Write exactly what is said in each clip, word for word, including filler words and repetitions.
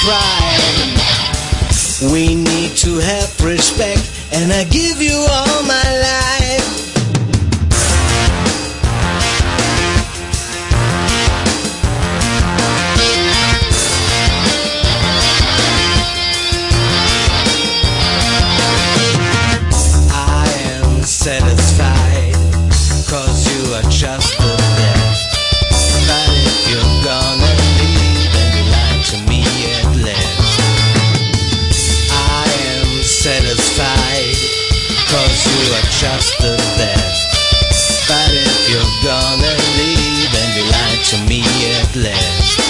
pride. We need to have respect, and I give you all my life. I am satisfied, cause you are just the best. But if you're gonna leave, then you lie to me at last. I am satisfied, cause you are just the best. But if you're gonna leave, then you lie to me at last.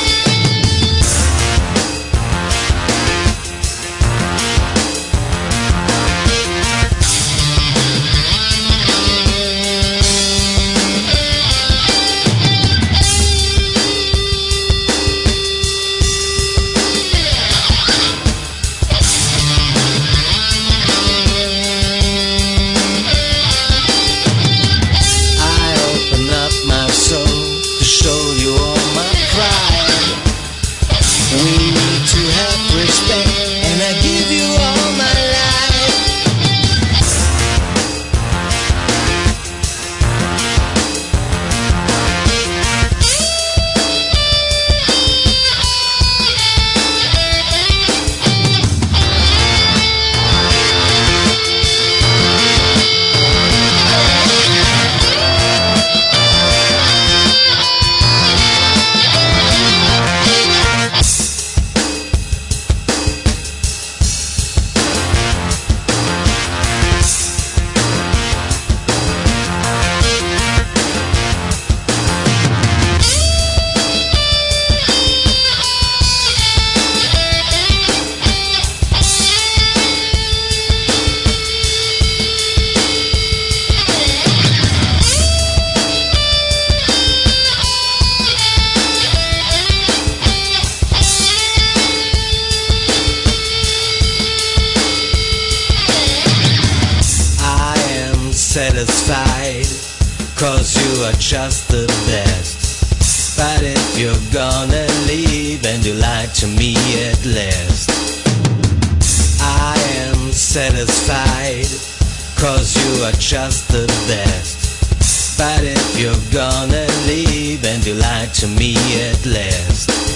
Satisfied, cause you are just the best. But if you're gonna leave, and you lie to me at last. I am satisfied, cause you are just the best. But if you're gonna leave, and you lie to me at last.